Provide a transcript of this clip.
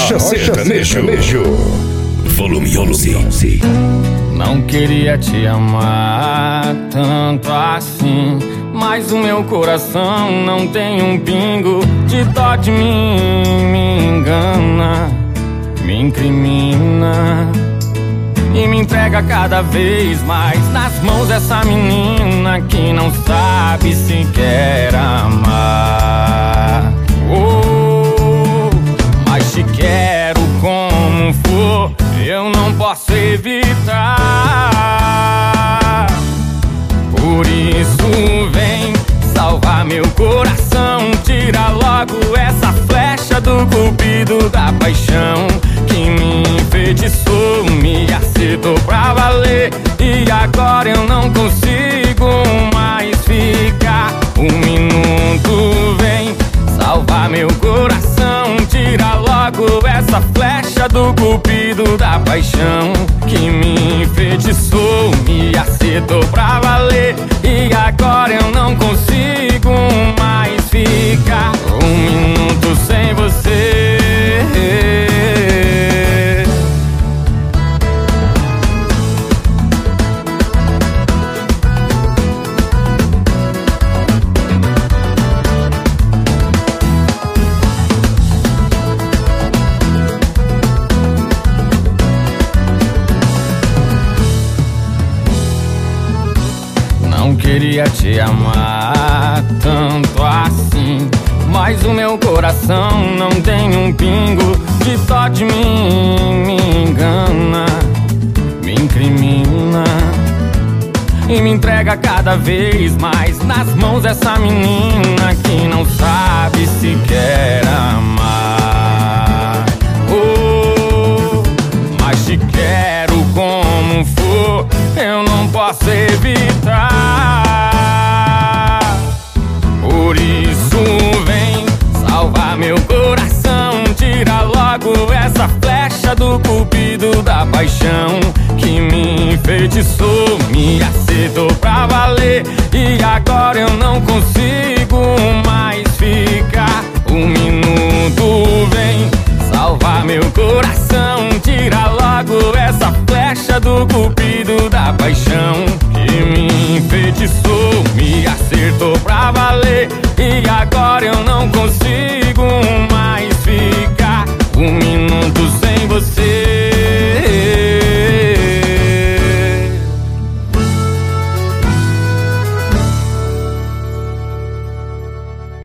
Rocha Sertanejo. Volume 11. Não queria te amar tanto assim, mas o meu coração não tem um pingo de dó de mim. Me engana, me incrimina e me entrega cada vez mais nas mãos dessa menina que não sabe sequer amar. Oh, mas te quero como for, eu não posso evitar. Por isso vem salvar meu coração, tira logo essa flecha do cupido da paixão que me enfeitiçou, me acertou pra valer. E agora eu não consigo mais ficar. Um minuto vem salvar meu coração, tira logo essa flecha do cupido da paixão que me enfeitiçou, me acertou pra valer. E agora eu não consigo mais ficar. Um minuto sem você. Não queria te amar tanto assim, mas o meu coração não tem um pingo de dó de mim. Me engana, me incrimina e me entrega cada vez mais nas mãos dessa menina que não sabe sequer amar. Oh, mas te quero como for, eu não posso evitar. Por isso vem salvar meu coração, tira logo essa flecha do cupido da paixão que me enfeitiçou, me acertou pra valer. E agora eu não consigo mais ficar. Um minuto vem salvar meu coração, tira logo essa flecha do cupido da paixão que me enfeitiçou, me acertou pra valer. E agora eu não consigo